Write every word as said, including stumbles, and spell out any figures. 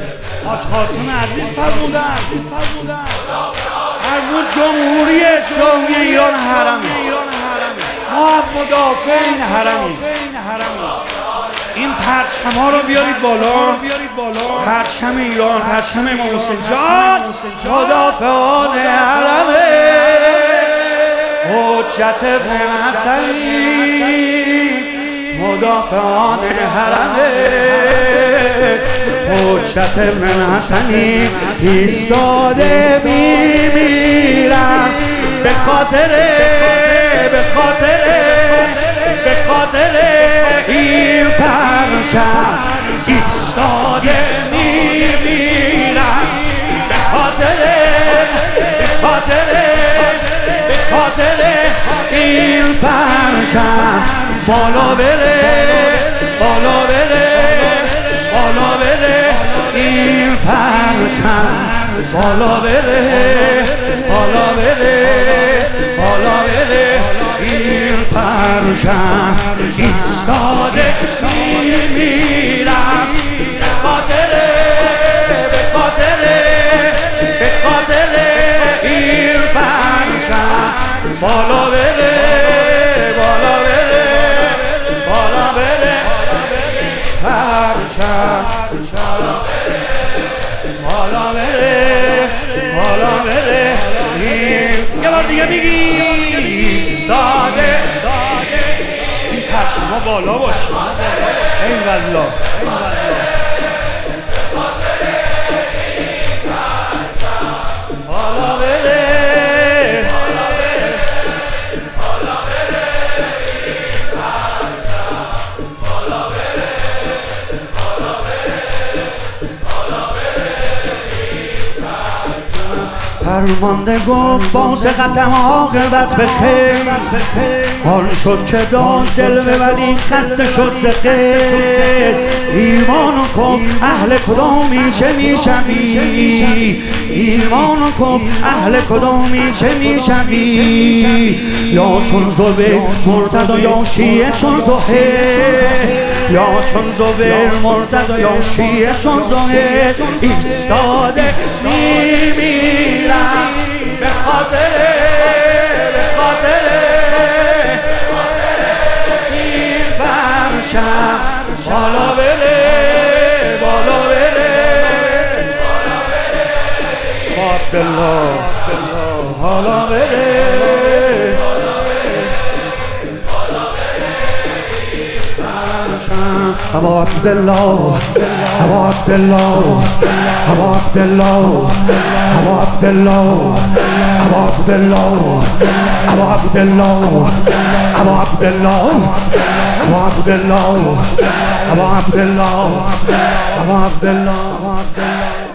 حاج قاسم عزیز فرمودن فرمود جمهوری اسلامی ایران حرمه، ما هم مدافع این حرمیم. این پرچم ها رو بیارید بالا، پرچم ایران، پرچم امام حسین جان، مدافعان حرمه. حجت ابن حسنی مدافعان حرمه. حجت ابن حسنی ایستاده میمیرم به خاطر به خاطر به خاطر این پرچم ایستاده میمیرم به خاطر به خاطر به خاطر این پرچم بالا بره بالا بره بالا بره این پرچم بالا بره بالا بره بالا بره این پرچم ایستاده میمیرم به خاطر به خاطر به خاطر این پرچم بالا بره بالا بره بالا بره پرچم بالا بره بالا بره یه بار دیگه میگی ایستاده این پرچم ها بالا باش این والله بالا بره فرمانده گفت باز قسم عاقبت بخیر حال شد که داد دل به ولی خسته شد ز غیر ایمانو کن اهل کدامی که میشوی ایمانو کن اهل کدامی که میشوی یا چون زبیر مرتضی یا شیعه چون زهیر یا چون زبیر مرتضی یا شیعه چون زهیر ایستاده میمیرم به خاطر به خاطر این پرچم بالا بره بالا بره با عبدالله بالا بره ابا عبدالله ابا عبدالله ابا عبدالله ابا عبدالله ابا عبدالله ابا عبدالله ابا عبدالله ابا عبدالله ابا عبدالله ابا عبدالله